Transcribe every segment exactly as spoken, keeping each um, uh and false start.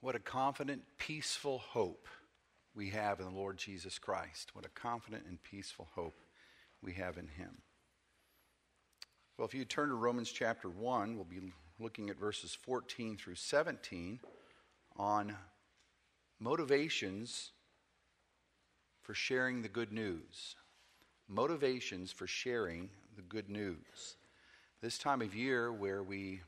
What a confident, peaceful hope we have in the Lord Jesus Christ. What a confident and peaceful hope we have in him. Well, if you turn to Romans chapter one, we'll be looking at verses fourteen through seventeen on motivations for sharing the good news. Motivations for sharing the good news. This time of year where we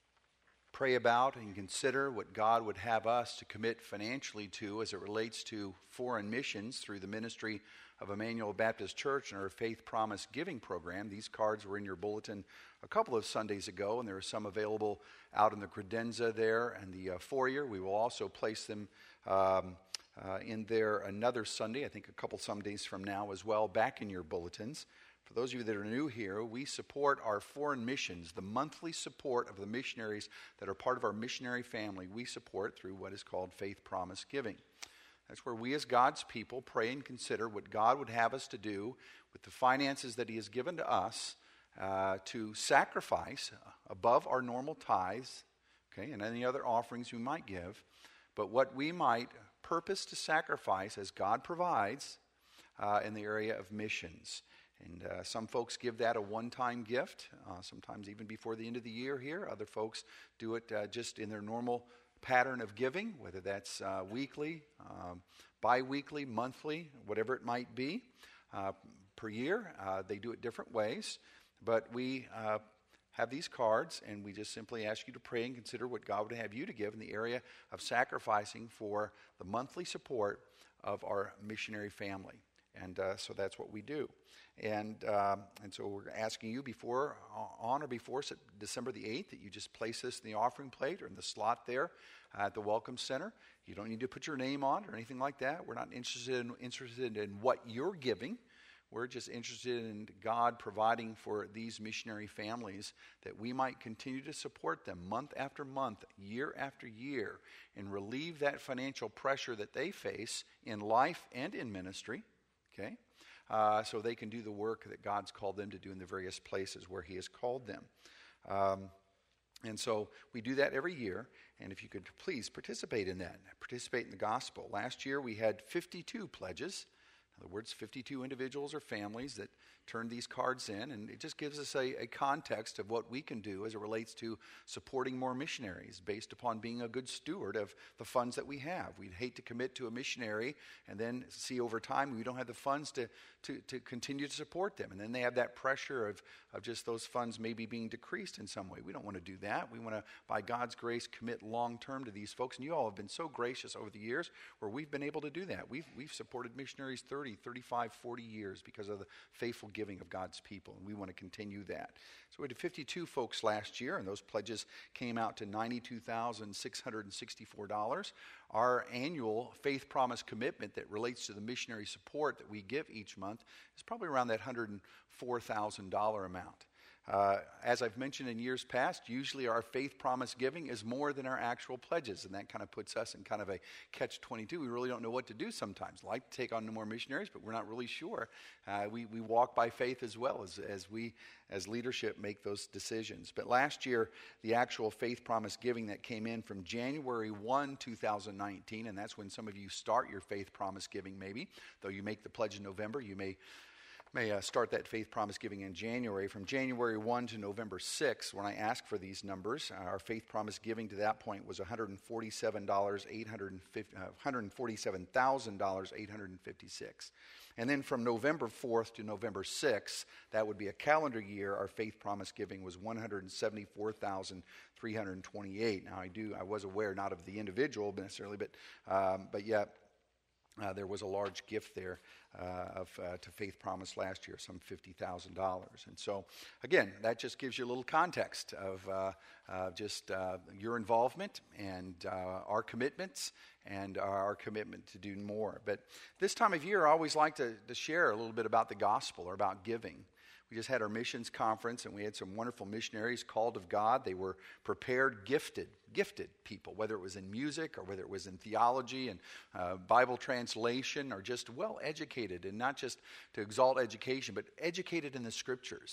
pray about and consider what God would have us to commit financially to as it relates to foreign missions through the ministry of Emmanuel Baptist Church and our Faith Promise Giving Program. These cards were in your bulletin a couple of Sundays ago, and there are some available out in the credenza there and the uh, foyer. We will also place them um, uh, in there another Sunday, I think a couple Sundays from now as well, back in your bulletins. For those of you that are new here, we support our foreign missions, the monthly support of the missionaries that are part of our missionary family. We support through what is called Faith Promise Giving. That's where we as God's people pray and consider what God would have us to do with the finances that he has given to us uh, to sacrifice above our normal tithes, okay, and any other offerings we might give, but what we might purpose to sacrifice as God provides uh, in the area of missions. And uh, some folks give that a one-time gift, uh, sometimes even before the end of the year here. Other folks do it uh, just in their normal pattern of giving, whether that's uh, weekly, um, bi-weekly, monthly, whatever it might be uh, per year. Uh, they do it different ways. But we uh, have these cards, and we just simply ask you to pray and consider what God would have you to give in the area of sacrificing for the monthly support of our missionary family. And uh, so that's what we do. And um, and so we're asking you before, on or before December the eighth, that you just place this in the offering plate or in the slot there at the Welcome Center. You don't need to put your name on or anything like that. We're not interested in, interested in what you're giving. We're just interested in God providing for these missionary families that we might continue to support them month after month, year after year, and relieve that financial pressure that they face in life and in ministry. Okay, uh, so they can do the work that God's called them to do in the various places where he has called them. Um, and so we do that every year, and if you could please participate in that, participate in the gospel. Last year we had fifty-two pledges. In other words, fifty-two individuals or families that turned these cards in, and it just gives us a, a context of what we can do as it relates to supporting more missionaries based upon being a good steward of the funds that we have. We'd hate to commit to a missionary and then see over time we don't have the funds to, to, to continue to support them, and then they have that pressure of, of just those funds maybe being decreased in some way. We don't want to do that. We want to, by God's grace, commit long-term to these folks, and you all have been so gracious over the years where we've been able to do that. We've, we've supported missionaries thirty, thirty-five, forty years because of the faithful giving of God's people, and we want to continue that. So we had fifty-two folks last year, and those pledges came out to ninety-two thousand six hundred sixty-four dollars. Our annual Faith Promise commitment that relates to the missionary support that we give each month is probably around that one hundred four thousand dollars amount. Uh, as I've mentioned in years past, usually our faith promise giving is more than our actual pledges, and that kind of puts us in kind of a catch twenty-two. We really don't know what to do sometimes. Like to take on more missionaries, but we're not really sure. Uh, we, we walk by faith as well as, as we, as leadership, make those decisions. But last year, the actual faith promise giving that came in from January first, two thousand nineteen, and that's when some of you start your faith promise giving maybe. Though you make the pledge in November, you may may uh, start that faith promise giving in January. From January first to November sixth, when I asked for these numbers, uh, our faith promise giving to that point was one hundred forty-seven thousand eight hundred fifty-six. And then from November fourth to November sixth, that would be a calendar year, our faith promise giving was one hundred seventy-four thousand three hundred twenty-eight. Now I do, I was aware not of the individual necessarily, but um, but yet uh, there was a large gift there. Uh, of uh, to Faith Promise last year, some fifty thousand dollars. And so, again, that just gives you a little context of uh, uh, just uh, your involvement and uh, our commitments and our commitment to do more. But this time of year, I always like to, to share a little bit about the gospel or about giving. We just had our missions conference, and we had some wonderful missionaries called of God. They were prepared, gifted, gifted people, whether it was in music or whether it was in theology and uh, Bible translation, or just well-educated, and not just to exalt education, but educated in the Scriptures.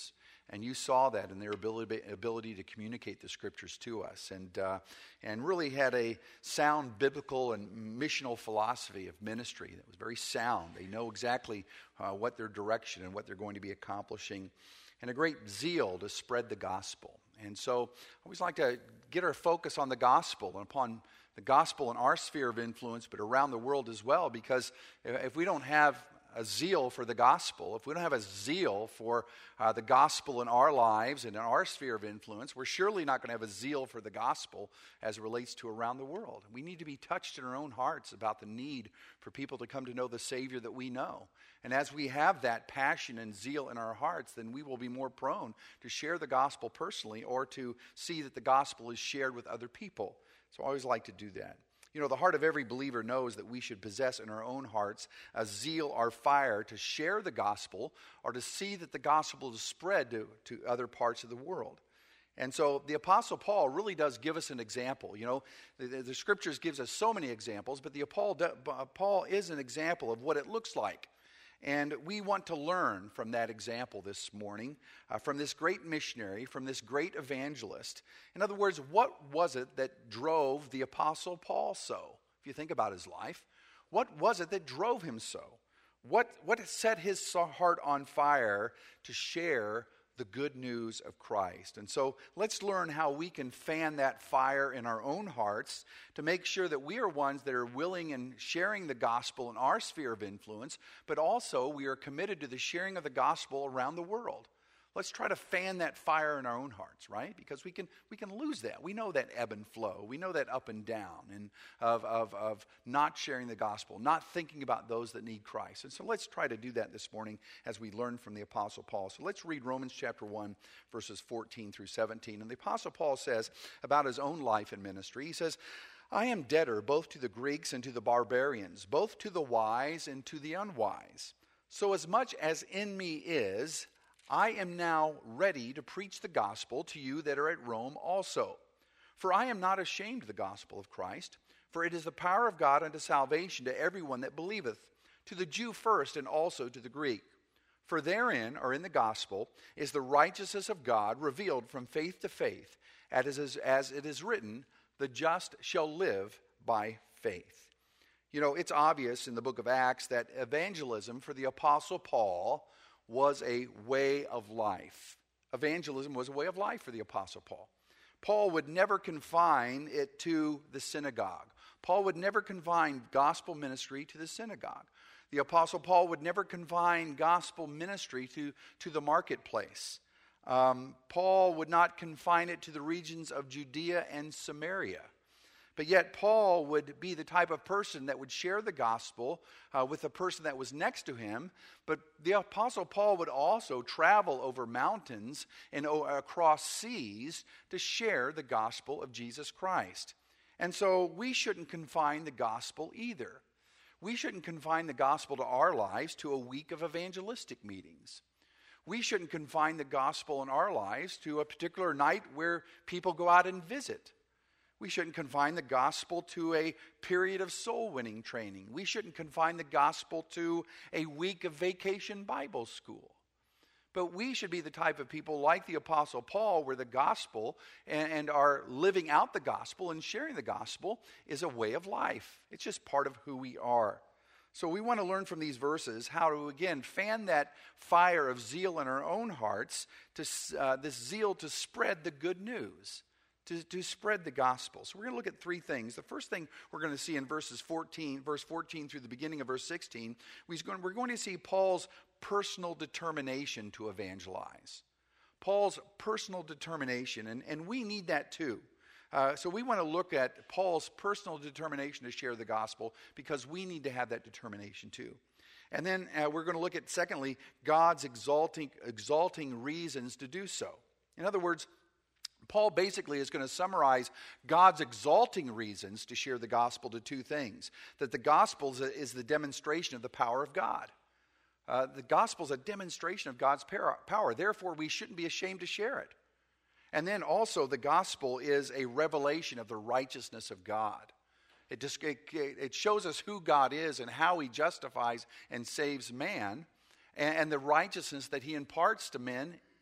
And you saw that in their ability, ability to communicate the Scriptures to us, and uh, and really had a sound biblical and missional philosophy of ministry that was very sound. They know exactly uh, what their direction and what they're going to be accomplishing, and a great zeal to spread the gospel. And so I always like to get our focus on the gospel and upon the gospel in our sphere of influence, but around the world as well, because if we don't have a zeal for the gospel, if we don't have a zeal for uh, the gospel in our lives and in our sphere of influence, we're surely not going to have a zeal for the gospel as it relates to around the world. We need to be touched in our own hearts about the need for people to come to know the Savior that we know. And as we have that passion and zeal in our hearts, then we will be more prone to share the gospel personally or to see that the gospel is shared with other people. So I always like to do that. You know, the heart of every believer knows that we should possess in our own hearts a zeal or fire to share the gospel or to see that the gospel is spread to, to other parts of the world. And so the Apostle Paul really does give us an example. You know, the, the, the Scriptures gives us so many examples, but the Paul, Paul is an example of what it looks like. And we want to learn from that example this morning, uh, from this great missionary, from this great evangelist. In other words, what was it that drove the Apostle Paul so? If you think about his life, what was it that drove him so? What, what set his heart on fire to share the good news of Christ? And so let's learn how we can fan that fire in our own hearts to make sure that we are ones that are willing in sharing the gospel in our sphere of influence, but also we are committed to the sharing of the gospel around the world. Let's try to fan that fire in our own hearts, right? Because we can we can lose that. We know that ebb and flow. We know that up and down and of, of, of not sharing the gospel, not thinking about those that need Christ. And so let's try to do that this morning as we learn from the Apostle Paul. So let's read Romans chapter one, verses fourteen through seventeen. And the Apostle Paul says about his own life and ministry, he says, I am debtor both to the Greeks and to the barbarians, both to the wise and to the unwise. So as much as in me is, I am now ready to preach the gospel to you that are at Rome also. For I am not ashamed of the gospel of Christ, for it is the power of God unto salvation to everyone that believeth, to the Jew first and also to the Greek. For therein, or in the gospel, is the righteousness of God revealed from faith to faith, as it is written, the just shall live by faith. You know, it's obvious in the book of Acts that evangelism for the Apostle Paul was a way of life. Evangelism was a way of life for the Apostle Paul. Paul would never confine it to the synagogue. Paul would never confine gospel ministry to the synagogue. The Apostle Paul would never confine gospel ministry to, to the marketplace. Um, Paul would not confine it to the regions of Judea and Samaria. But yet Paul would be the type of person that would share the gospel uh, with the person that was next to him. But the Apostle Paul would also travel over mountains and o- across seas to share the gospel of Jesus Christ. And so we shouldn't confine the gospel either. We shouldn't confine the gospel to our lives to a week of evangelistic meetings. We shouldn't confine the gospel in our lives to a particular night where people go out and visit. We shouldn't confine the gospel to a period of soul-winning training. We shouldn't confine the gospel to a week of vacation Bible school. But we should be the type of people like the Apostle Paul, where the gospel and, and our living out the gospel and sharing the gospel is a way of life. It's just part of who we are. So we want to learn from these verses how to, again, fan that fire of zeal in our own hearts, to uh, this zeal to spread the good news. To, to spread the gospel. So we're going to look at three things. The first thing we're going to see in verses fourteen, verse fourteen through the beginning of verse sixteen, we're going, we're going to see Paul's personal determination to evangelize. Paul's personal determination, and, and we need that too. Uh, so we want to look at Paul's personal determination to share the gospel because we need to have that determination too. And then uh, we're going to look at, secondly, God's exalting, exalting reasons to do so. In other words, Paul basically is going to summarize God's exalting reasons to share the gospel to two things. That the gospel is the demonstration of the power of God. Uh, the gospel is a demonstration of God's power. Therefore, we shouldn't be ashamed to share it. And then also the gospel is a revelation of the righteousness of God. It, just, it, it shows us who God is and how he justifies and saves man, and, and the righteousness that he imparts to men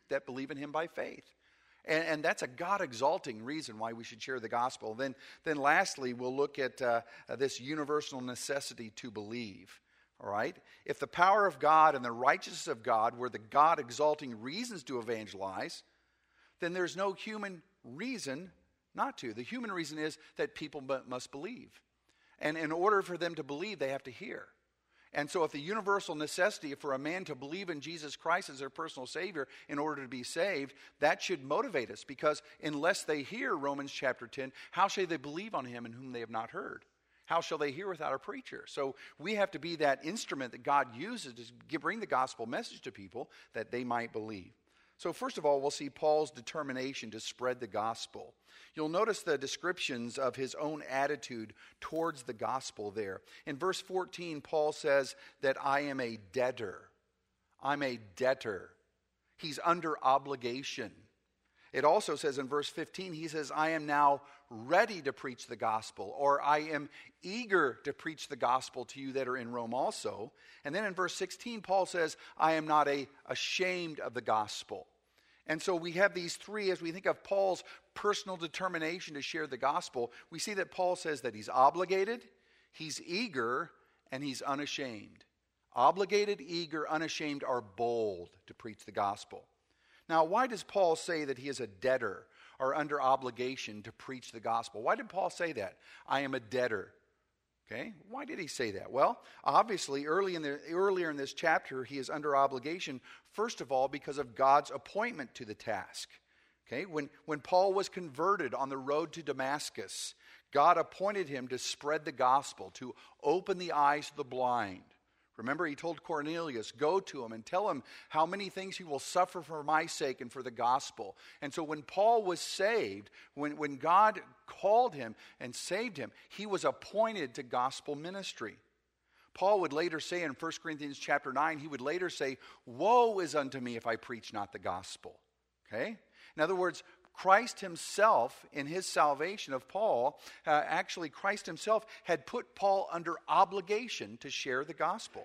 that believe in him by faith. And, and that's a God-exalting reason why we should share the gospel. Then, then lastly, we'll look at uh, this universal necessity to believe. All right? If the power of God and the righteousness of God were the God-exalting reasons to evangelize, then there's no human reason not to. The human reason is that people must believe. And in order for them to believe, they have to hear. And so if the universal necessity for a man to believe in Jesus Christ as their personal Savior in order to be saved, that should motivate us. Because unless they hear Romans chapter ten, how shall they believe on him in whom they have not heard? How shall they hear without a preacher? So we have to be that instrument that God uses to bring the gospel message to people that they might believe. So first of all, we'll see Paul's determination to spread the gospel. You'll notice the descriptions of his own attitude towards the gospel there. In verse fourteen, Paul says that I am a debtor. I'm a debtor. He's under obligation. It also says in verse fifteen, he says, I am now ready to preach the gospel, or I am eager to preach the gospel to you that are in Rome also. And then in verse sixteen, Paul says, I am not a, ashamed of the gospel. And so we have these three, as we think of Paul's personal determination to share the gospel, we see that Paul says that he's obligated, he's eager, and he's unashamed. Obligated, eager, unashamed are bold to preach the gospel. Now, why does Paul say that he is a debtor or under obligation to preach the gospel? Why did Paul say that? I am a debtor. Okay, why did he say that? Well, obviously, early in the, earlier in this chapter, he is under obligation, first of all, because of God's appointment to the task. Okay, when, when Paul was converted on the road to Damascus, God appointed him to spread the gospel, to open the eyes of the blind. Remember, he told Cornelius, go to him and tell him how many things he will suffer for my sake and for the gospel. And so when Paul was saved, when, when God called him and saved him, he was appointed to gospel ministry. Paul would later say in First Corinthians chapter nine, he would later say, woe is unto me if I preach not the gospel. Okay? In other words, Christ himself, in his salvation of Paul, uh, actually Christ himself had put Paul under obligation to share the gospel.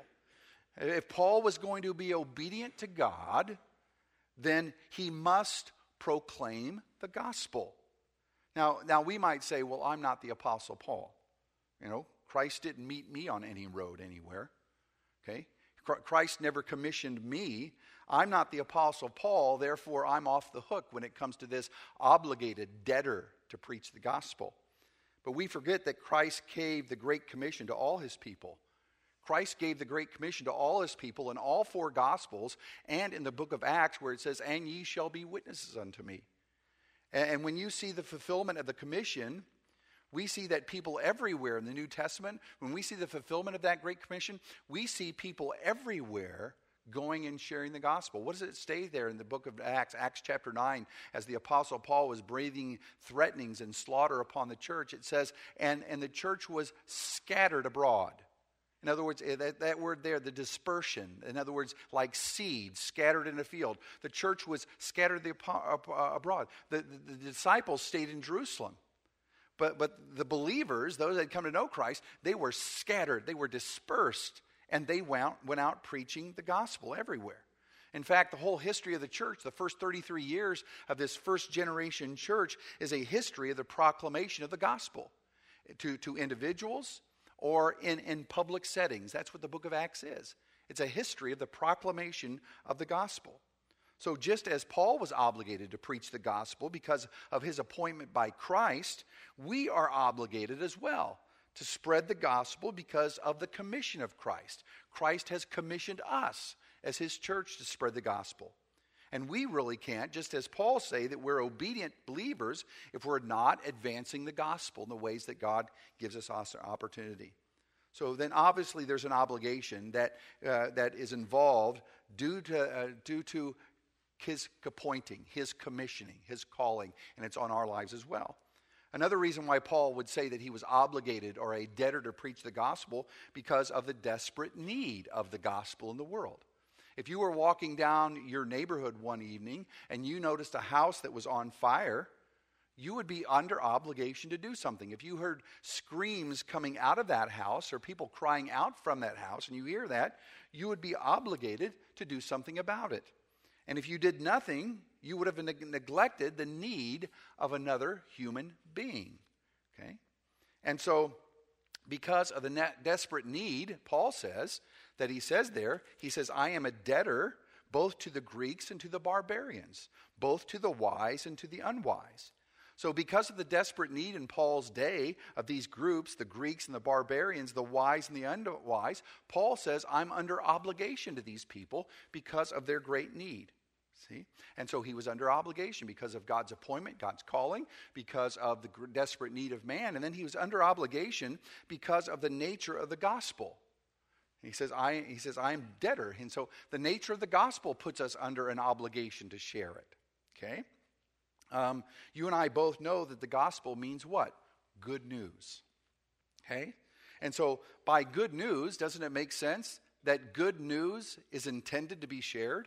If Paul was going to be obedient to God, then he must proclaim the gospel. Now, now we might say, well, I'm not the Apostle Paul. You know, Christ didn't meet me on any road anywhere. Okay? Christ never commissioned me. I'm not the Apostle Paul, therefore I'm off the hook when it comes to this obligated debtor to preach the gospel. But we forget that Christ gave the Great Commission to all his people. Christ gave the Great Commission to all his people in all four Gospels and in the book of Acts where it says, and ye shall be witnesses unto me. And when you see the fulfillment of the commission, we see that people everywhere in the New Testament, when we see the fulfillment of that Great Commission, we see people everywhere going and sharing the gospel. What does it say there in the book of Acts, Acts chapter nine, as the Apostle Paul was breathing threatenings and slaughter upon the church? It says, and, and the church was scattered abroad. In other words, that, that word there, the dispersion, in other words, like seeds scattered in a field. The church was scattered the, uh, abroad. The, the, the disciples stayed in Jerusalem. But, but the believers, those that had come to know Christ, they were scattered, they were dispersed, and they went, went out preaching the gospel everywhere. In fact, the whole history of the church, the first thirty-three years of this first generation church, is a history of the proclamation of the gospel to, to individuals or in, in public settings. That's what the book of Acts is. It's a history of the proclamation of the gospel. So just as Paul was obligated to preach the gospel because of his appointment by Christ, we are obligated as well to spread the gospel because of the commission of Christ. Christ has commissioned us as his church to spread the gospel. And we really can't, just as Paul say, that we're obedient believers if we're not advancing the gospel in the ways that God gives us opportunity. So then obviously there's an obligation that uh, that is involved due to uh, due to his appointing, his commissioning, his calling, and it's on our lives as well. Another reason why Paul would say that he was obligated or a debtor to preach the gospel because of the desperate need of the gospel in the world. If you were walking down your neighborhood one evening and you noticed a house that was on fire, you would be under obligation to do something. If you heard screams coming out of that house or people crying out from that house and you hear that, you would be obligated to do something about it. And if you did nothing, you would have neg- neglected the need of another human being. Okay? And so, because of the net desperate need, Paul says, that he says there, he says, I am a debtor both to the Greeks and to the barbarians, both to the wise and to the unwise. So because of the desperate need in Paul's day of these groups, the Greeks and the barbarians, the wise and the unwise, Paul says, I'm under obligation to these people because of their great need. See? And so he was under obligation because of God's appointment, God's calling, because of the desperate need of man. And then he was under obligation because of the nature of the gospel. He says, I, he says, I am debtor. And so the nature of the gospel puts us under an obligation to share it. Okay? Um, you and I both know that the gospel means what? Good news. Okay? And so by good news, doesn't it make sense that good news is intended to be shared?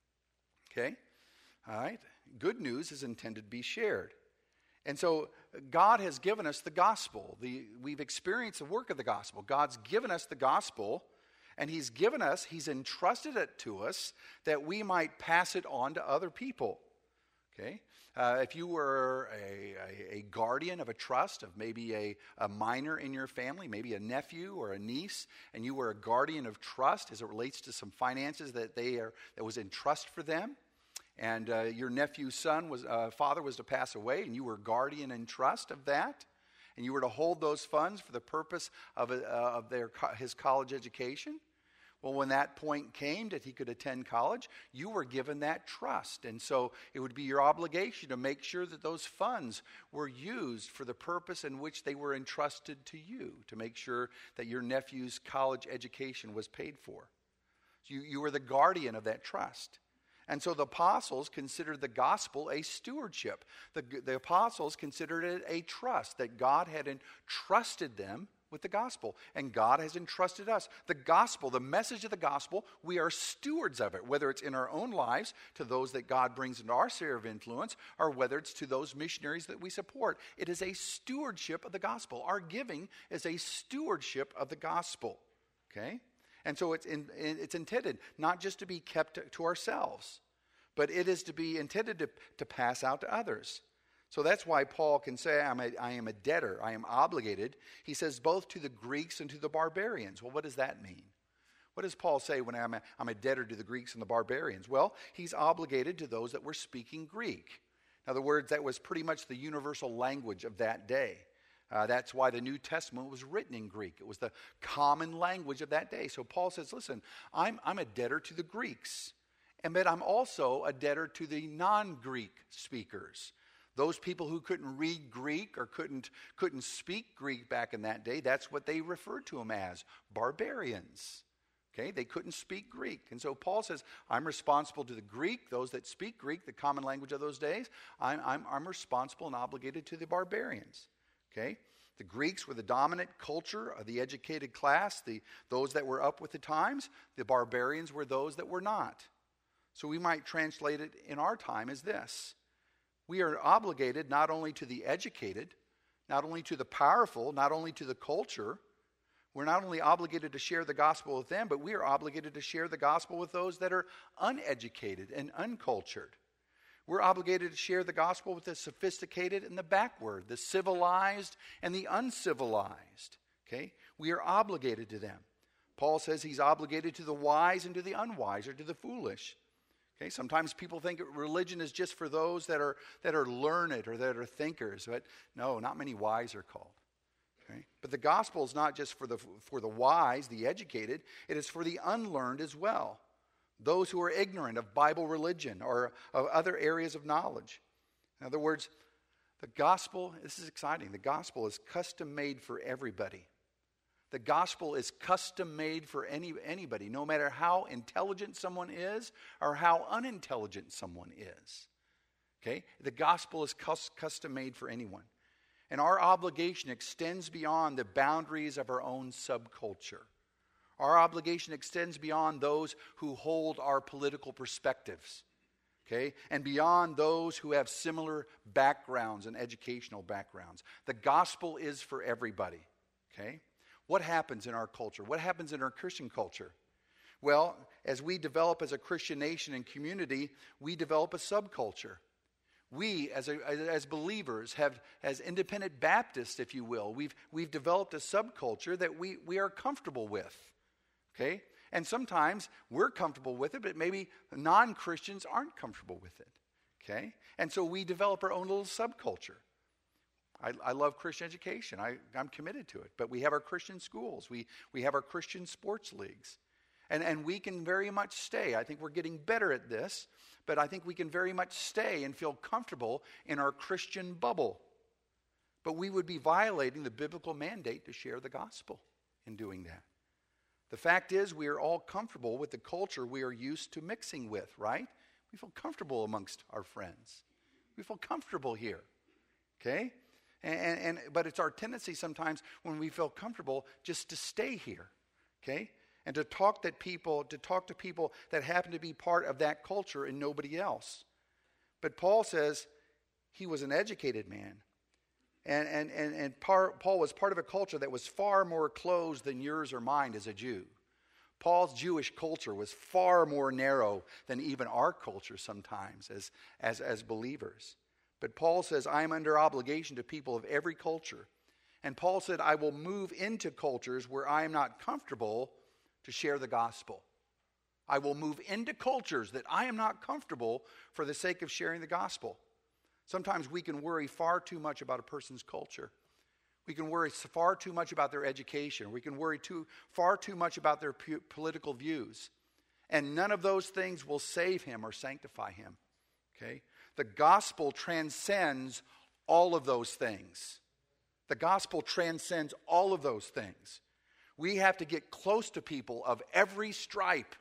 Okay? All right? Good news is intended to be shared. And so God has given us the gospel. The, we've experienced the work of the gospel. God's given us the gospel, and he's given us, he's entrusted it to us that we might pass it on to other people. Okay? Uh, if you were a, a, a guardian of a trust, of maybe a, a minor in your family, maybe a nephew or a niece, and you were a guardian of trust as it relates to some finances that they are that was in trust for them, and uh, your nephew's son was uh, father was to pass away, and you were guardian in trust of that, and you were to hold those funds for the purpose of a, uh, of their his college education. Well, when that point came that he could attend college, you were given that trust. And so it would be your obligation to make sure that those funds were used for the purpose in which they were entrusted to you, to make sure that your nephew's college education was paid for. So you, you were the guardian of that trust. And so the apostles considered the gospel a stewardship. The, the apostles considered it a trust, that God had entrusted them with the gospel, and God has entrusted us. The gospel, the message of the gospel, we are stewards of it, whether it's in our own lives to those that God brings into our sphere of influence, or whether it's to those missionaries that we support. It is a stewardship of the gospel. Our giving is a stewardship of the gospel. Okay? And so it's in, it's intended not just to be kept to, to ourselves, but it is to be intended to, to pass out to others. So that's why Paul can say, I'm a, I am a debtor, I am obligated. He says both to the Greeks and to the barbarians. Well, what does that mean? What does Paul say when I'm a, I'm a debtor to the Greeks and the barbarians? Well, he's obligated to those that were speaking Greek. In other words, that was pretty much the universal language of that day. Uh, that's why the New Testament was written in Greek. It was the common language of that day. So Paul says, listen, I'm, I'm a debtor to the Greeks. And but I'm also a debtor to the non-Greek speakers. Those people who couldn't read Greek or couldn't, couldn't speak Greek back in that day, that's what they referred to them as, barbarians. Okay, they couldn't speak Greek. And so Paul says, I'm responsible to the Greek, those that speak Greek, the common language of those days. I'm, I'm, I'm responsible and obligated to the barbarians. Okay, the Greeks were the dominant culture of the educated class, the, those that were up with the times. The barbarians were those that were not. So we might translate it in our time as this. We are obligated not only to the educated, not only to the powerful, not only to the culture. We're not only obligated to share the gospel with them, but we are obligated to share the gospel with those that are uneducated and uncultured. We're obligated to share the gospel with the sophisticated and the backward, the civilized and the uncivilized. Okay? We are obligated to them. Paul says he's obligated to the wise and to the unwise, or to the foolish. Okay, sometimes people think religion is just for those that are that are learned or that are thinkers, but no, not many wise are called. Okay? But the gospel is not just for the for the wise, the educated, it is for the unlearned as well. Those who are ignorant of Bible religion or of other areas of knowledge. In other words, the gospel, this is exciting, the gospel is custom made for everybody. The gospel is custom made for any anybody, no matter how intelligent someone is or how unintelligent someone is. Okay? The gospel is custom made for anyone. And our obligation extends beyond the boundaries of our own subculture. Our obligation extends beyond those who hold our political perspectives. Okay? And beyond those who have similar backgrounds and educational backgrounds. The gospel is for everybody. Okay? What happens in our culture? What happens in our Christian culture? Well, as we develop as a Christian nation and community, we develop a subculture. We, as a, as believers, have as independent Baptists, if you will, we've we've developed a subculture that we we are comfortable with. Okay, and sometimes we're comfortable with it, but maybe non-Christians aren't comfortable with it. Okay, and so we develop our own little subculture. I, I love Christian education. I, I'm committed to it. But we have our Christian schools. We we have our Christian sports leagues. And, and we can very much stay. I think we're getting better at this, but I think we can very much stay and feel comfortable in our Christian bubble. But we would be violating the biblical mandate to share the gospel in doing that. The fact is, we are all comfortable with the culture we are used to mixing with, right? We feel comfortable amongst our friends. We feel comfortable here, okay? And, and but it's our tendency sometimes when we feel comfortable just to stay here, okay? And to talk that people, to talk to people that happen to be part of that culture and nobody else. But Paul says he was an educated man. And, and, and, and par, Paul was part of a culture that was far more closed than yours or mine as a Jew. Paul's Jewish culture was far more narrow than even our culture sometimes as, as, as believers. But Paul says, I am under obligation to people of every culture. And Paul said, I will move into cultures where I am not comfortable to share the gospel. I will move into cultures that I am not comfortable for the sake of sharing the gospel. Sometimes we can worry far too much about a person's culture. We can worry far too much about their education. We can worry too far too much about their pu- political views. And none of those things will save him or sanctify him. Okay? The gospel transcends all of those things. The gospel transcends all of those things. We have to get close to people of every stripe.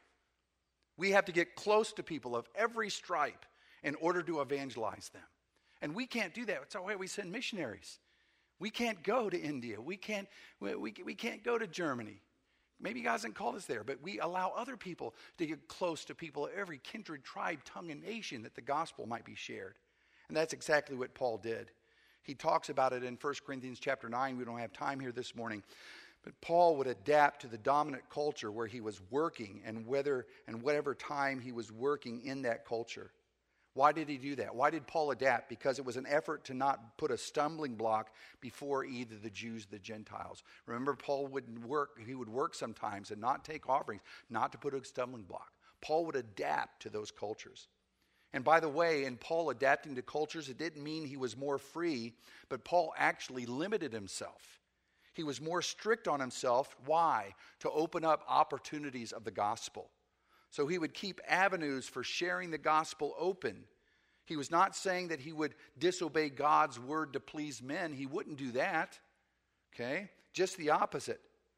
We have to get close to people of every stripe in order to evangelize them. And we can't do that. That's why we send missionaries. We can't go to India. We can't, we, we, we can't go to Germany. Maybe God hasn't called us there, but we allow other people to get close to people of every kindred, tribe, tongue, and nation that the gospel might be shared. And that's exactly what Paul did. He talks about it in First Corinthians chapter nine. We don't have time here this morning. But Paul would adapt to the dominant culture where he was working and whether and whatever time he was working in that culture. Why did he do that? Why did Paul adapt? Because it was an effort to not put a stumbling block before either the Jews or the Gentiles. Remember, Paul would work, he would work sometimes and not take offerings, not to put a stumbling block. Paul would adapt to those cultures. And by the way, in Paul adapting to cultures, it didn't mean he was more free, but Paul actually limited himself. He was more strict on himself. Why? To open up opportunities of the gospel. So he would keep avenues for sharing the gospel open. He was not saying that he would disobey God's word to please men. He wouldn't do that. Okay? Just the opposite.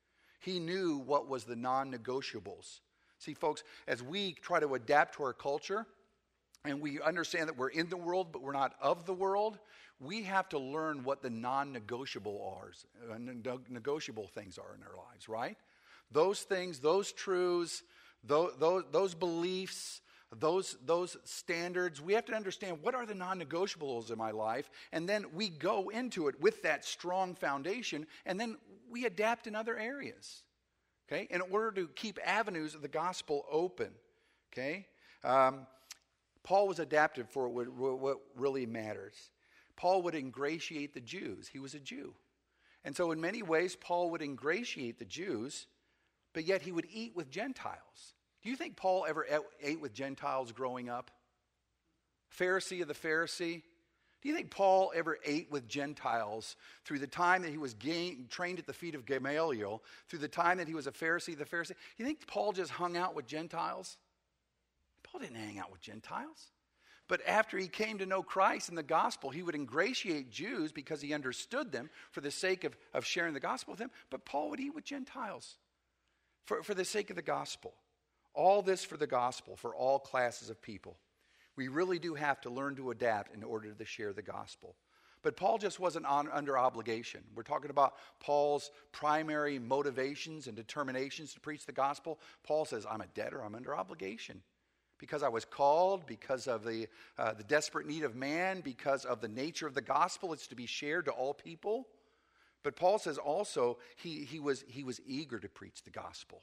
He knew what was the non-negotiables. See, folks, as we try to adapt to our culture, and we understand that we're in the world, but we're not of the world, we have to learn what the non-negotiable are, negotiable things are in our lives, right? Those things, those truths, those, those, those beliefs, those, those standards, we have to understand what are the non-negotiables in my life, and then we go into it with that strong foundation, and then we adapt in other areas, okay, in order to keep avenues of the gospel open, okay? Um, Paul was adaptive for what, what really matters. Paul would ingratiate the Jews. He was a Jew. And so in many ways, Paul would ingratiate the Jews, but yet he would eat with Gentiles. Do you think Paul ever ate with Gentiles growing up? Pharisee of the Pharisee? Do you think Paul ever ate with Gentiles through the time that he was gain, trained at the feet of Gamaliel, through the time that he was a Pharisee of the Pharisee? Do you think Paul just hung out with Gentiles? Paul didn't hang out with Gentiles. But after he came to know Christ and the gospel, he would ingratiate Jews because he understood them for the sake of, of sharing the gospel with them. But Paul would eat with Gentiles for, for the sake of the gospel. All this for the gospel, for all classes of people. We really do have to learn to adapt in order to share the gospel. But Paul just wasn't on, under obligation. We're talking about Paul's primary motivations and determinations to preach the gospel. Paul says, I'm a debtor, I'm under obligation. Because I was called, because of the, uh, the desperate need of man, because of the nature of the gospel, it's to be shared to all people. But Paul says also he, he, was, he was eager to preach the gospel.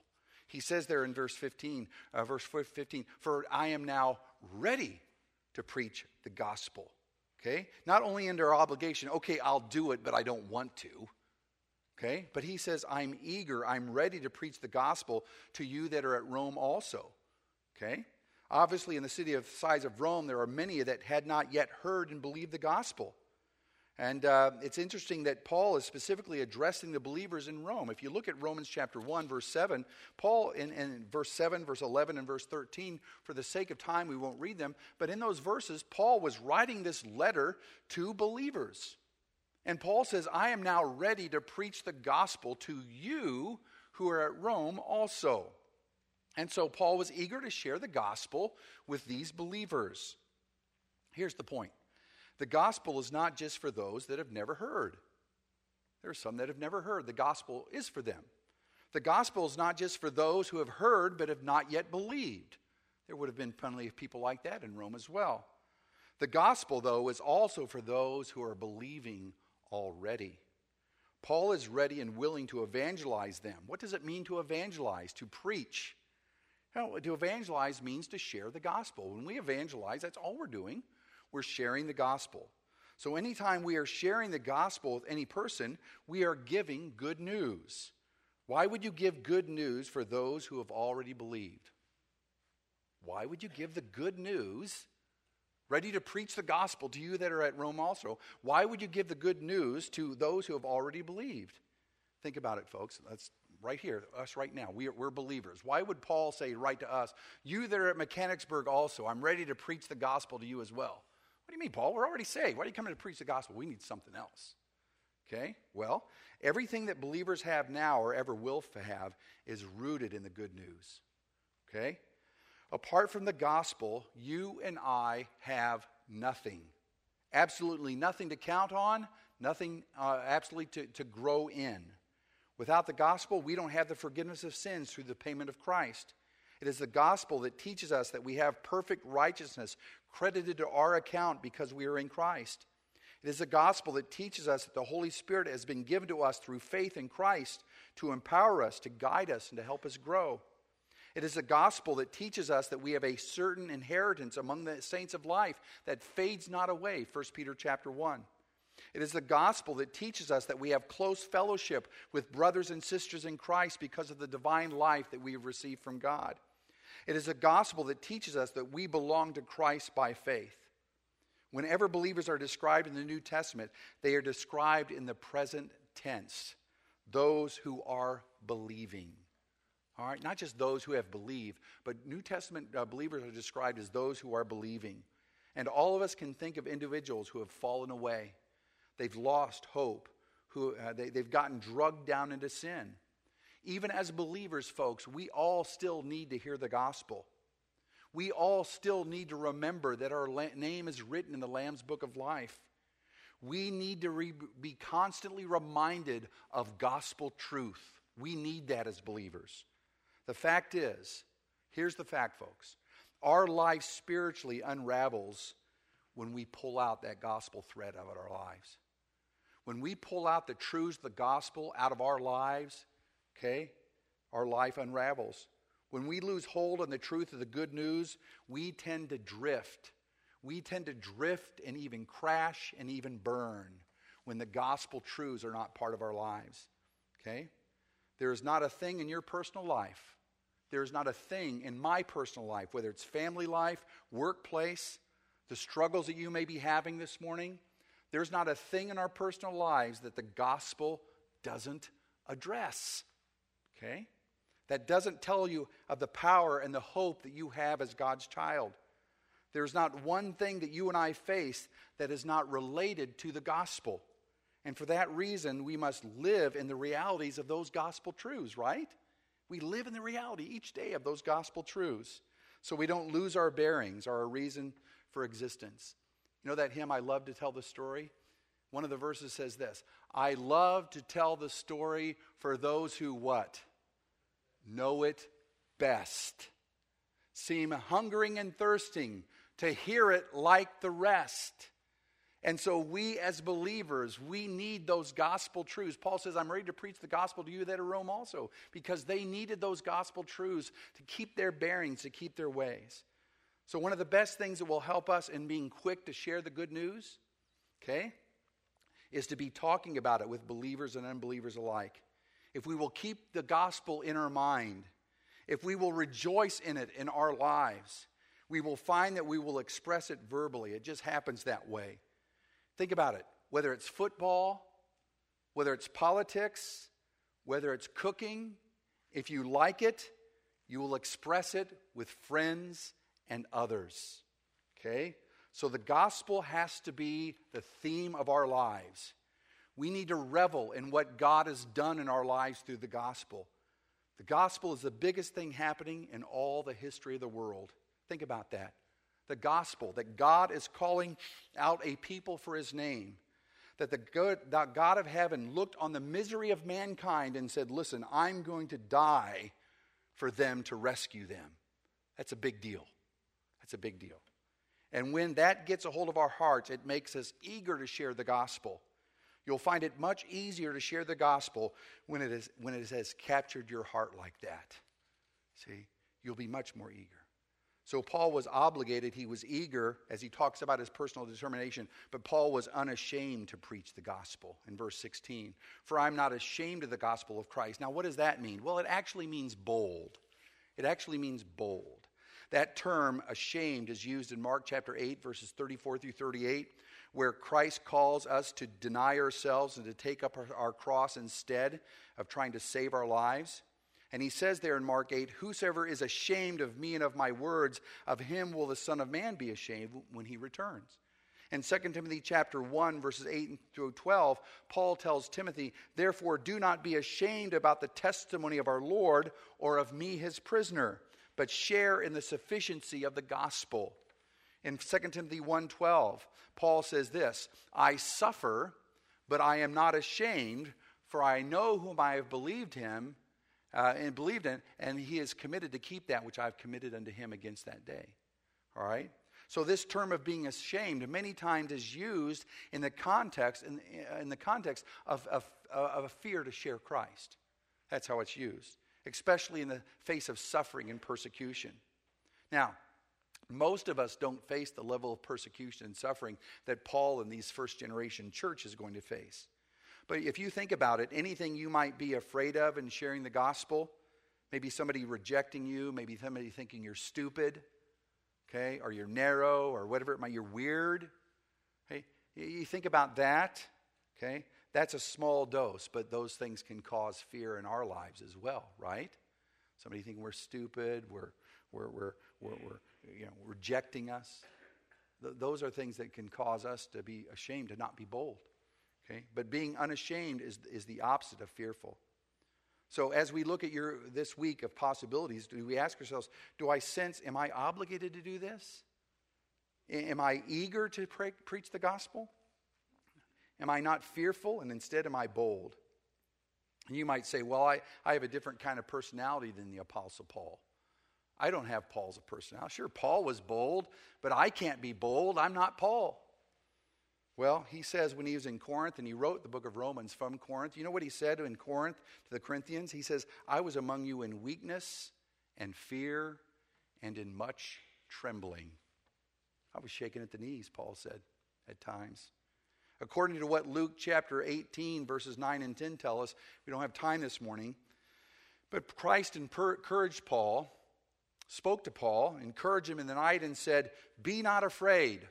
He says there in verse fifteen, uh, verse fifteen, for I am now ready to preach the gospel. Okay? Not only under obligation, okay, I'll do it, but I don't want to. Okay? But he says, I'm eager, I'm ready to preach the gospel to you that are at Rome also. Okay? Obviously, in the city of size of Rome, there are many that had not yet heard and believed the gospel. And uh, it's interesting that Paul is specifically addressing the believers in Rome. If you look at Romans chapter one, verse seven, Paul in, in verse seven, verse eleven, and verse thirteen, for the sake of time, we won't read them. But in those verses, Paul was writing this letter to believers. And Paul says, I am now ready to preach the gospel to you who are at Rome also. And so Paul was eager to share the gospel with these believers. Here's the point. The gospel is not just for those that have never heard. There are some that have never heard. The gospel is for them. The gospel is not just for those who have heard but have not yet believed. There would have been plenty of people like that in Rome as well. The gospel, though, is also for those who are believing already. Paul is ready and willing to evangelize them. What does it mean to evangelize? To preach. Now, to evangelize means to share the gospel. When we evangelize, that's all we're doing. We're sharing the gospel. So anytime we are sharing the gospel with any person, we are giving good news. Why would you give good news for those who have already believed? Why would you give the good news, ready to preach the gospel to you that are at Rome also? Why would you give the good news to those who have already believed? Think about it, folks. That's right here, us right now. We are, we're believers. Why would Paul say right to us, you that are at Mechanicsburg also, I'm ready to preach the gospel to you as well? What do you mean, Paul? We're already saved. Why are you coming to preach the gospel? We need something else. Okay? Well, everything that believers have now or ever will have is rooted in the good news. Okay? Apart from the gospel, you and I have nothing. Absolutely nothing to count on, nothing uh, absolutely to, to grow in. Without the gospel, we don't have the forgiveness of sins through the payment of Christ. It is the gospel that teaches us that we have perfect righteousness credited to our account because we are in Christ. It is the gospel that teaches us that the Holy Spirit has been given to us through faith in Christ to empower us, to guide us, and to help us grow. It is the gospel that teaches us that we have a certain inheritance among the saints of life that fades not away, First Peter chapter one. It is the gospel that teaches us that we have close fellowship with brothers and sisters in Christ because of the divine life that we have received from God. It is a gospel that teaches us that we belong to Christ by faith. Whenever believers are described in the New Testament, they are described in the present tense. Those who are believing. All right, not just those who have believed, but New Testament uh, believers are described as those who are believing. And all of us can think of individuals who have fallen away. They've lost hope. Who uh, they, they've gotten drugged down into sin. Even as believers, folks, we all still need to hear the gospel. We all still need to remember that our la- name is written in the Lamb's Book of Life. We need to re- be constantly reminded of gospel truth. We need that as believers. The fact is, here's the fact, folks. Our life spiritually unravels when we pull out that gospel thread out of our lives. When we pull out the truths of the gospel out of our lives, okay, our life unravels. When we lose hold on the truth of the good news, we tend to drift. We tend to drift and even crash and even burn when the gospel truths are not part of our lives. Okay? There is not a thing in your personal life. There is not a thing in my personal life, whether it's family life, workplace, the struggles that you may be having this morning. There's not a thing in our personal lives that the gospel doesn't address. Okay? That doesn't tell you of the power and the hope that you have as God's child. There's not one thing that you and I face that is not related to the gospel. And for that reason, we must live in the realities of those gospel truths, right? We live in the reality each day of those gospel truths so we don't lose our bearings or our reason for existence. You know that hymn, I love to tell the story? One of the verses says this, I love to tell the story for those who what? Know it best. Seem hungering and thirsting to hear it like the rest. And so we as believers, we need those gospel truths. Paul says, I'm ready to preach the gospel to you that are Rome also, because they needed those gospel truths to keep their bearings, to keep their ways. So one of the best things that will help us in being quick to share the good news, okay, is to be talking about it with believers and unbelievers alike. If we will keep the gospel in our mind, if we will rejoice in it in our lives, we will find that we will express it verbally. It just happens that way. Think about it. Whether it's football, whether it's politics, whether it's cooking, if you like it, you will express it with friends and others. Okay? So the gospel has to be the theme of our lives. We need to revel in what God has done in our lives through the gospel. The gospel is the biggest thing happening in all the history of the world. Think about that. The gospel, that God is calling out a people for his name. That the good, that God of heaven looked on the misery of mankind and said, listen, I'm going to die for them to rescue them. That's a big deal. That's a big deal. And when that gets a hold of our hearts, it makes us eager to share the gospel. You'll find it much easier to share the gospel when it is when it has captured your heart like that. See, you'll be much more eager. So Paul was obligated, he was eager as he talks about his personal determination, but Paul was unashamed to preach the gospel in verse sixteen. For I'm not ashamed of the gospel of Christ. Now what does that mean? Well, it actually means bold. It actually means bold. That term, ashamed, is used in Mark chapter eight, verses thirty-four through thirty-eight, where Christ calls us to deny ourselves and to take up our, our cross instead of trying to save our lives. And he says there in Mark eight, whosoever is ashamed of me and of my words, of him will the Son of Man be ashamed when he returns. In Second Timothy chapter one, verses eight through twelve, Paul tells Timothy, therefore do not be ashamed about the testimony of our Lord or of me his prisoner, but share in the sufficiency of the gospel. In Second Timothy one twelve, Paul says this, I suffer, but I am not ashamed, for I know whom I have believed him, uh, and believed in, and he is committed to keep that which I've committed unto him against that day. All right? So this term of being ashamed many times is used in the context, in, in the context of, of, of a fear to share Christ. That's how it's used, especially in the face of suffering and persecution. Now, most of us don't face the level of persecution and suffering that Paul and these first generation church is going to face. But if you think about it, anything you might be afraid of in sharing the gospel, maybe somebody rejecting you, maybe somebody thinking you're stupid, okay, or you're narrow, or whatever it might, you're weird. Okay, you think about that, okay, that's a small dose, but those things can cause fear in our lives as well, right? Somebody thinking we're stupid, we're we're we're we're, we're you know rejecting us. Th- those are things that can cause us to be ashamed, to not be bold. Okay, but being unashamed is is the opposite of fearful. So as we look at your this week of possibilities, do we ask ourselves, do I sense, am I obligated to do this? Am I eager to pre- preach the gospel? Am I not fearful, and instead am I bold? And you might say, well, I, I have a different kind of personality than the Apostle Paul. I don't have Paul's personality. Sure, Paul was bold, but I can't be bold. I'm not Paul. Well, he says when he was in Corinth, and he wrote the book of Romans from Corinth, you know what he said in Corinth to the Corinthians? He says, I was among you in weakness and fear and in much trembling. I was shaken at the knees, Paul said at times. According to what Luke chapter eighteen, verses nine and ten tell us, we don't have time this morning, but Christ encouraged Paul, spoke to Paul, encouraged him in the night and said, be not afraid,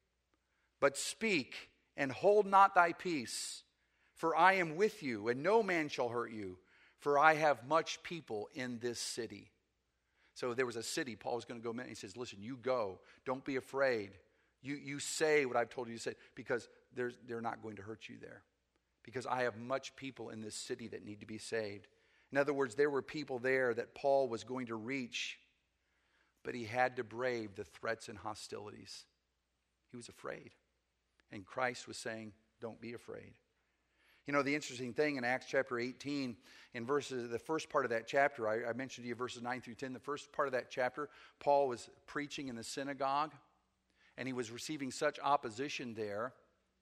but speak and hold not thy peace, for I am with you, and no man shall hurt you, for I have much people in this city. So there was a city Paul was going to go in, and he says, listen, you go, don't be afraid. You you say what I've told you to say, because there's, they're not going to hurt you there. Because I have much people in this city that need to be saved. In other words, there were people there that Paul was going to reach, but he had to brave the threats and hostilities. He was afraid. And Christ was saying, don't be afraid. You know, the interesting thing in Acts chapter eighteen, in verses, the first part of that chapter, I, I mentioned to you verses nine through ten, the first part of that chapter, Paul was preaching in the synagogue, and he was receiving such opposition there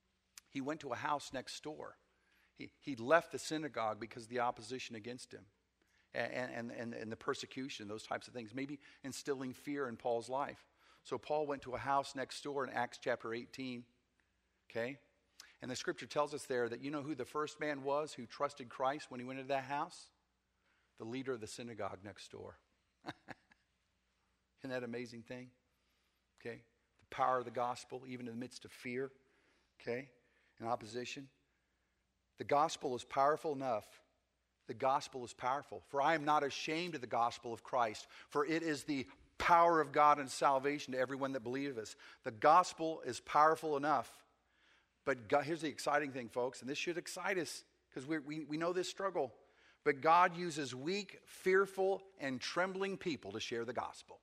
He went to a house next door. He, he left the synagogue because of the opposition against him and, and, and, and the persecution, those types of things, maybe instilling fear in Paul's life. So Paul went to a house next door in Acts chapter eighteen, okay? And the scripture tells us there that you know who the first man was who trusted Christ when he went into that house? The leader of the synagogue next door. Isn't that an amazing thing? Okay? The power of the gospel, even in the midst of fear, okay, and opposition. The gospel is powerful enough. The gospel is powerful. For I am not ashamed of the gospel of Christ, for it is the power of God and salvation to everyone that believeth. The gospel is powerful enough. But God, here's the exciting thing, folks, and this should excite us because we, we, we know this struggle. But God uses weak, fearful, and trembling people to share the gospel.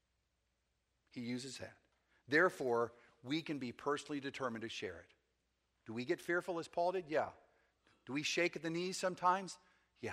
He uses that. Therefore, we can be personally determined to share it. Do we get fearful as Paul did? Yeah. Do we shake at the knees sometimes? Yeah.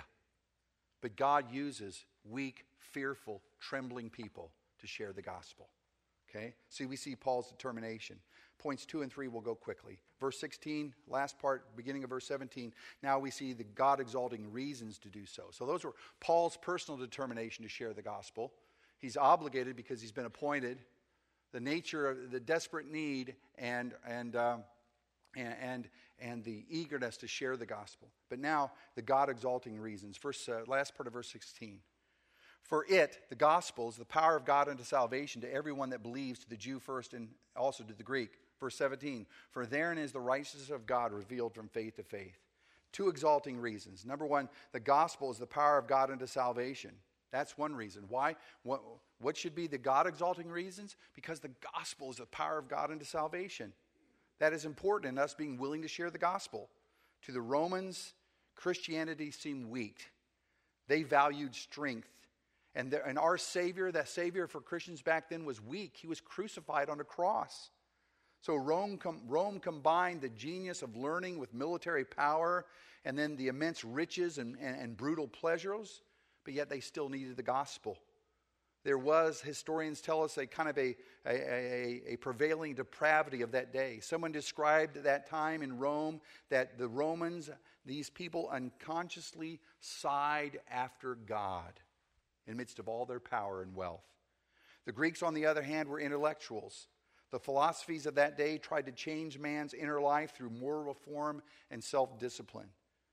But God uses weak, fearful, trembling people to share the gospel. Okay? See, we see Paul's determination. Points two and three will go quickly. Verse sixteen, last part, beginning of verse seventeen. Now we see the God-exalting reasons to do so. So those were Paul's personal determination to share the gospel. He's obligated because he's been appointed. The nature of the desperate need and and uh, and, and and the eagerness to share the gospel. But now the God-exalting reasons. First, uh, last part of verse sixteen. For it, the gospel, is the power of God unto salvation to everyone that believes, to the Jew first and also to the Greek. Verse seventeen, for therein is the righteousness of God revealed from faith to faith. Two exalting reasons. Number one, the gospel is the power of God unto salvation. That's one reason. Why? What, what should be the God-exalting reasons? Because the gospel is the power of God unto salvation. That is important in us being willing to share the gospel. To the Romans, Christianity seemed weak. They valued strength. And, the, and our Savior, that Savior for Christians back then, was weak. He was crucified on a cross. So Rome, com, Rome combined the genius of learning with military power and then the immense riches and, and, and brutal pleasures, but yet they still needed the gospel. There was, historians tell us, a kind of a, a, a, a prevailing depravity of that day. Someone described that time in Rome that the Romans, these people unconsciously sighed after God in the midst of all their power and wealth. The Greeks, on the other hand, were intellectuals. The philosophies of that day tried to change man's inner life through moral reform and self-discipline.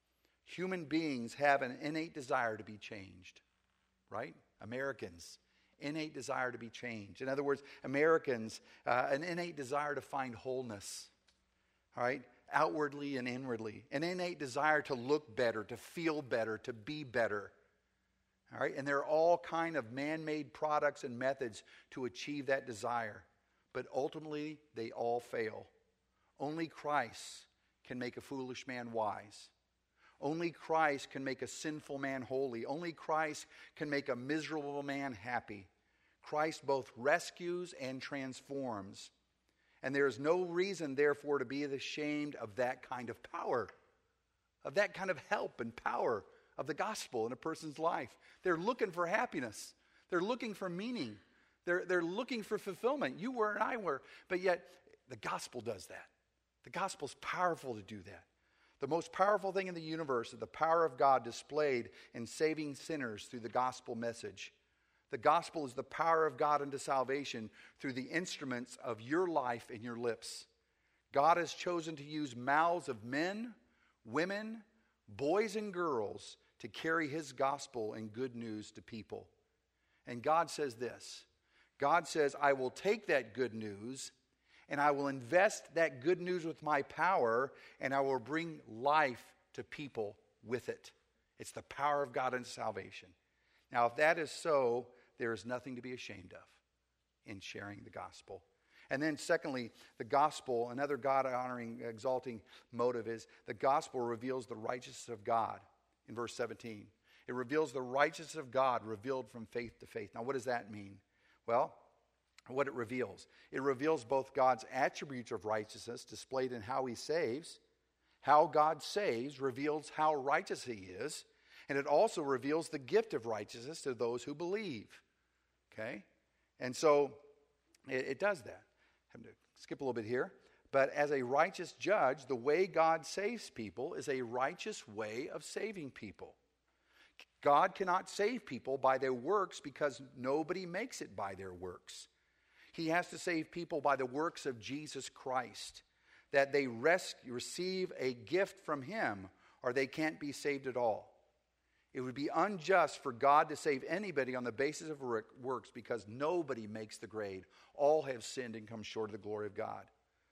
Human beings have an innate desire to be changed, right? Americans, innate desire to be changed. In other words, Americans, uh, an innate desire to find wholeness, all right? Outwardly and inwardly. An innate desire to look better, to feel better, to be better. All right? And there are all kind of man-made products and methods to achieve that desire. But ultimately, they all fail. Only Christ can make a foolish man wise. Only Christ can make a sinful man holy. Only Christ can make a miserable man happy. Christ both rescues and transforms. And there is no reason, therefore, to be ashamed of that kind of power, of that kind of help and power of the gospel in a person's life. They're looking for happiness. They're looking for meaning. They're, they're looking for fulfillment. You were and I were. But yet, the gospel does that. The gospel's powerful to do that. The most powerful thing in the universe is the power of God displayed in saving sinners through the gospel message. The gospel is the power of God unto salvation through the instruments of your life and your lips. God has chosen to use mouths of men, women, boys and girls to carry his gospel and good news to people. And God says this. God says, I will take that good news and I will invest that good news with my power and I will bring life to people with it. It's the power of God unto salvation. Now, if that is so, there is nothing to be ashamed of in sharing the gospel. And then secondly, the gospel, another God-honoring, exalting motive is the gospel reveals the righteousness of God in verse seventeen. It reveals the righteousness of God revealed from faith to faith. Now, what does that mean? Well, what it reveals. It reveals both God's attributes of righteousness displayed in how he saves. How God saves reveals how righteous he is. And it also reveals the gift of righteousness to those who believe. Okay? And so it, it does that. I'm going to skip a little bit here. But as a righteous judge, the way God saves people is a righteous way of saving people. God cannot save people by their works because nobody makes it by their works. He has to save people by the works of Jesus Christ, that they rescue, receive a gift from Him, or they can't be saved at all. It would be unjust for God to save anybody on the basis of works because nobody makes the grade. All have sinned and come short of the glory of God.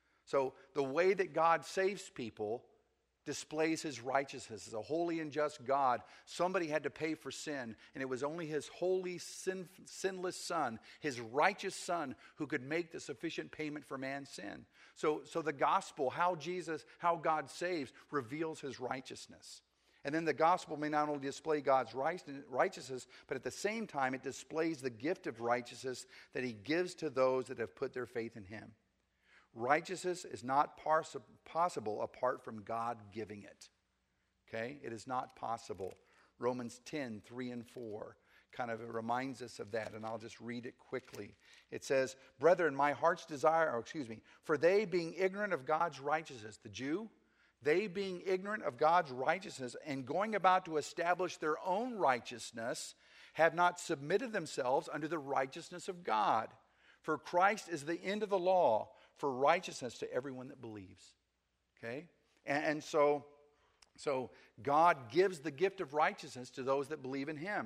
So the way that God saves people displays His righteousness. As a holy and just God, somebody had to pay for sin, and it was only His holy, sin, sinless Son, His righteous Son, who could make the sufficient payment for man's sin. So, so the gospel, how Jesus, how God saves, reveals His righteousness. And then the gospel may not only display God's righteousness, but at the same time it displays the gift of righteousness that He gives to those that have put their faith in Him. Righteousness is not pars- possible apart from God giving it. Okay? It is not possible. Romans ten, three and four kind of reminds us of that, and I'll just read it quickly. It says, "Brethren, my heart's desire," or excuse me, "for they being ignorant of God's righteousness," the Jew, "they being ignorant of God's righteousness and going about to establish their own righteousness, have not submitted themselves unto the righteousness of God. For Christ is the end of the law, for righteousness to everyone that believes." Okay? And, and so, so God gives the gift of righteousness to those that believe in Him.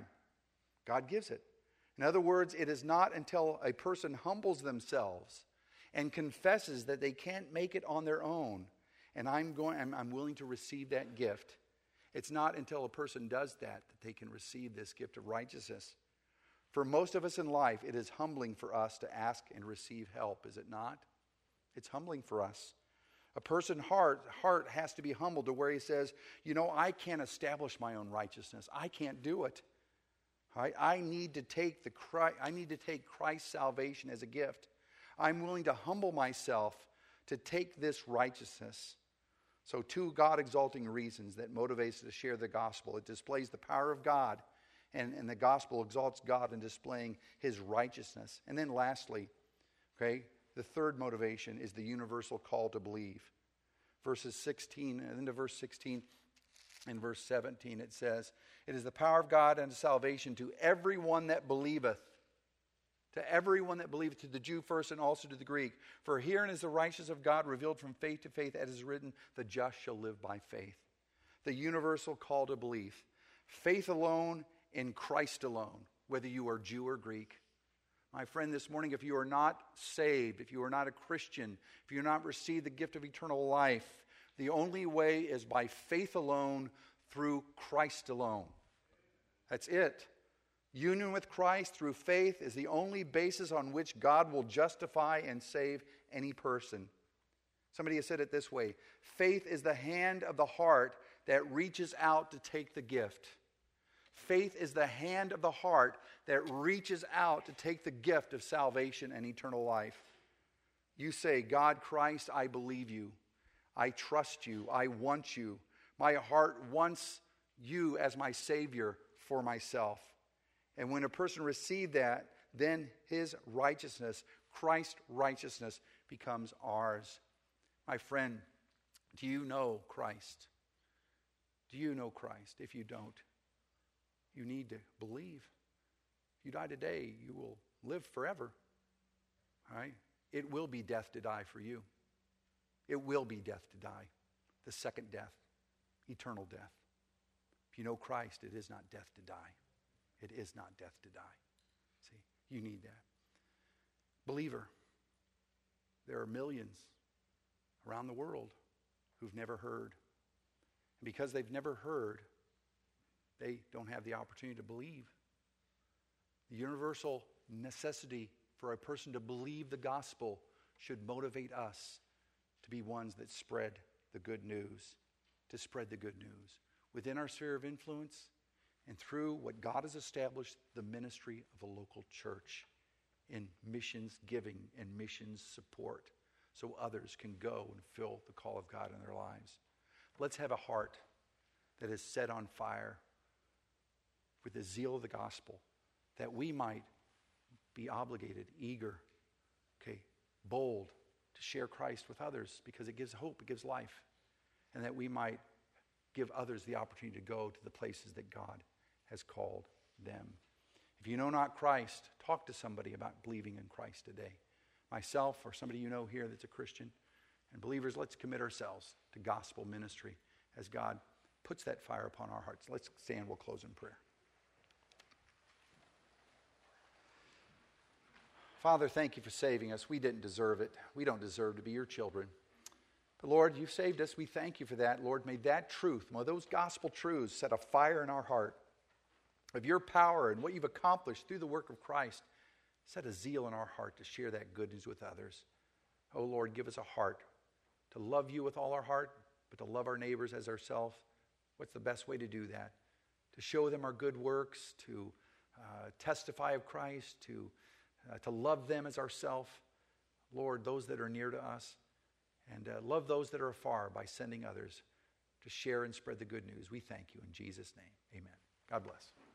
God gives it. In other words, it is not until a person humbles themselves and confesses that they can't make it on their own, and I'm going, I'm, I'm willing to receive that gift. It's not until a person does that that they can receive this gift of righteousness. For most of us in life, it is humbling for us to ask and receive help, is it not? It's humbling for us. A person's heart, heart has to be humbled to where he says, you know, I can't establish my own righteousness. I can't do it. Right? I need to take the Christ, I need to take Christ's salvation as a gift. I'm willing to humble myself to take this righteousness. So two God-exalting reasons that motivate us to share the gospel. It displays the power of God, and, and the gospel exalts God in displaying His righteousness. And then lastly, okay, the third motivation is the universal call to believe. Verses sixteen, and into verse sixteen and verse seventeen, it says, "It is the power of God unto salvation to everyone that believeth." To everyone that believeth, to the Jew first and also to the Greek. "For herein is the righteousness of God revealed from faith to faith, as is written, the just shall live by faith." The universal call to belief. Faith alone in Christ alone, whether you are Jew or Greek. My friend, this morning, if you are not saved, if you are not a Christian, if you have not received the gift of eternal life, the only way is by faith alone through Christ alone. That's it. Union with Christ through faith is the only basis on which God will justify and save any person. Somebody has said it this way: faith is the hand of the heart that reaches out to take the gift. Faith is the hand of the heart that reaches out to take the gift of salvation and eternal life. You say, "God, Christ, I believe you. I trust you. I want you. My heart wants you as my Savior for myself." And when a person receives that, then his righteousness, Christ's righteousness, becomes ours. My friend, do you know Christ? Do you know Christ? If you don't, you need to believe. If you die today, you will live forever. All right? It will be death to die for you. It will be death to die. The second death, eternal death. If you know Christ, it is not death to die. It is not death to die. See, you need that. Believer, there are millions around the world who've never heard. And because they've never heard, they don't have the opportunity to believe. The universal necessity for a person to believe the gospel should motivate us to be ones that spread the good news, to spread the good news within our sphere of influence, and through what God has established, the ministry of a local church in missions giving and missions support, so others can go and feel the call of God in their lives. Let's have a heart that is set on fire with the zeal of the gospel, that we might be obligated, eager, okay, bold to share Christ with others because it gives hope, it gives life, and that we might give others the opportunity to go to the places that God has called them. If you know not Christ, talk to somebody about believing in Christ today. Myself or somebody you know here that's a Christian. And believers, let's commit ourselves to gospel ministry as God puts that fire upon our hearts. Let's stand, we'll close in prayer. Father, thank you for saving us. We didn't deserve it. We don't deserve to be your children. But Lord, you've saved us. We thank you for that. Lord, may that truth, may those gospel truths set a fire in our heart of your power and what you've accomplished through the work of Christ. Set a zeal in our heart to share that good news with others. Oh Lord, give us a heart to love you with all our heart, but to love our neighbors as ourselves. What's the best way to do that? To show them our good works, to uh, testify of Christ, to, uh, to love them as ourselves. Lord, those that are near to us. And uh, love those that are afar by sending others to share and spread the good news. We thank you in Jesus' name. Amen. God bless.